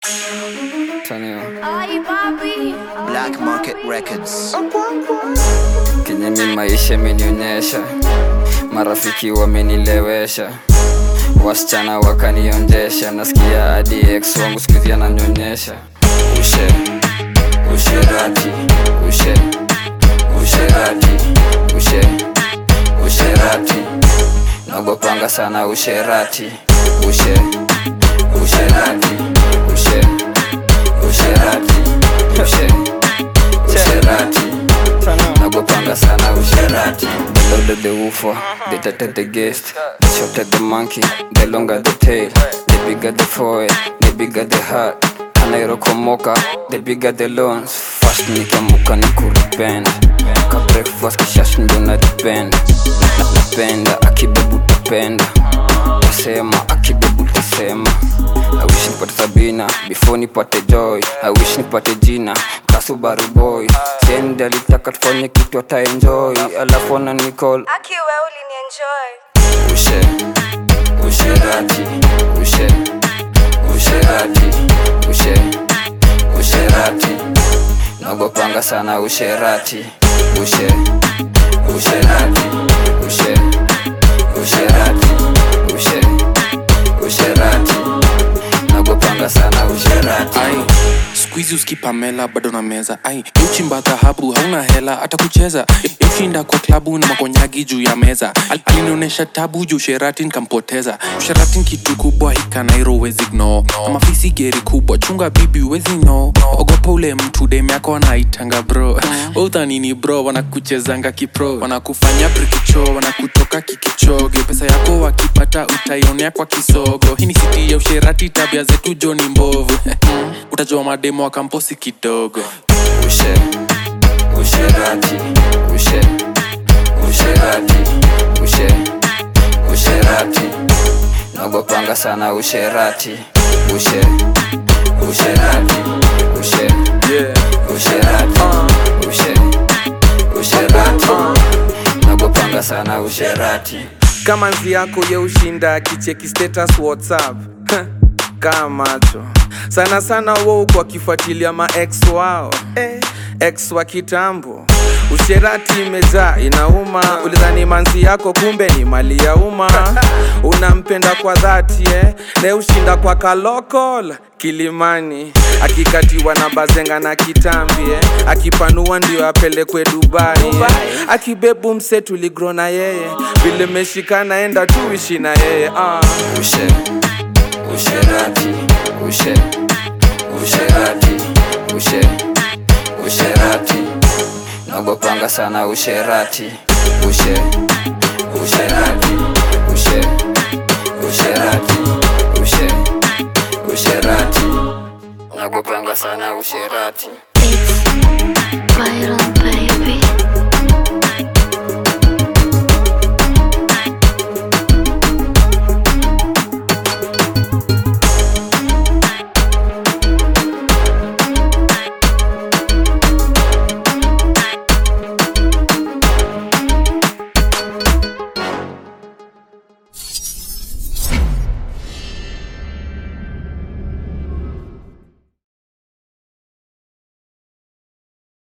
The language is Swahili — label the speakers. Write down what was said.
Speaker 1: Black Market Records.
Speaker 2: Kinyemi maisha imenionyesha, marafiki wamenilewesha, wasichana wakanionjesha, nasikia hadi ex wangu siku hizi ananionyesha. Usherati, nagopanga sana usherati. Nagopanga sana usherati. They loaded the woofer, they tatted the guest, they shot at the monkey, they longer the tail, they bigger the forehead, they bigger the heart. Kanairokomoka, they bigger the loans. Fast nikamuka nikuripenda, ka breakfast kishash ndo na depend. Napenda, akibebu tapenda, tasema, akibebu tasema. I wish nipate Sabina, before nipate Joy. I wish nipate Gina, Kasubaru boy. Siendi alitaka tufanye kitu ata enjoy, alafu ana nicall
Speaker 3: Aki wewe ulinienjoy.
Speaker 2: Usherati, nagopanga sana usherati. Nagopanga sana usherati.
Speaker 4: Squeeze uskipamela bado na meza. Uchimba dhahabu hauna hela hata kucheza. Ushinda kwa klabu na makonyagi juu ya meza. Alinionyesha tabu juu usherati nikampoteza. Usherati kitu kubwa hika Nairo wezi ignore. Mafisi geri kubwa chunga bibi wezi no. Ogopa ule mtu dem yako anaitanga bro. Uthanini bro wanakuchezanga kipro. Wanakufanya brikicho wanakutoka kikichoge. Pesa yako wakipata utaionea kwa kisogo. Hii ni city ya usherati, tabia zetu Johnny mbovu. Utajua mademo wa kamposi kidogo.
Speaker 2: Nagopanga sana usherati. Nagopanga sana usherati.
Speaker 5: Kama nzi yako ye ushinda kicheki status WhatsApp kama macho sana sana wao kwa kifuatilia ma ex wao ex wa kitambo. Usherati imejaa inauma, ulidhani manzi yako kumbe ni mali ya umma. Unampenda kwa dhati ne ushinda kwa kalokol Kilimani, akikatiwa na bazenga na kitambi akipanua ndio apelekwe Dubai. Akibebu mse tuligro na yeye, vile meshikana enda tuishi na yeye.
Speaker 2: Usherati, nagopanga sana usherati. Nagopanga sana usherati.
Speaker 6: It's viral.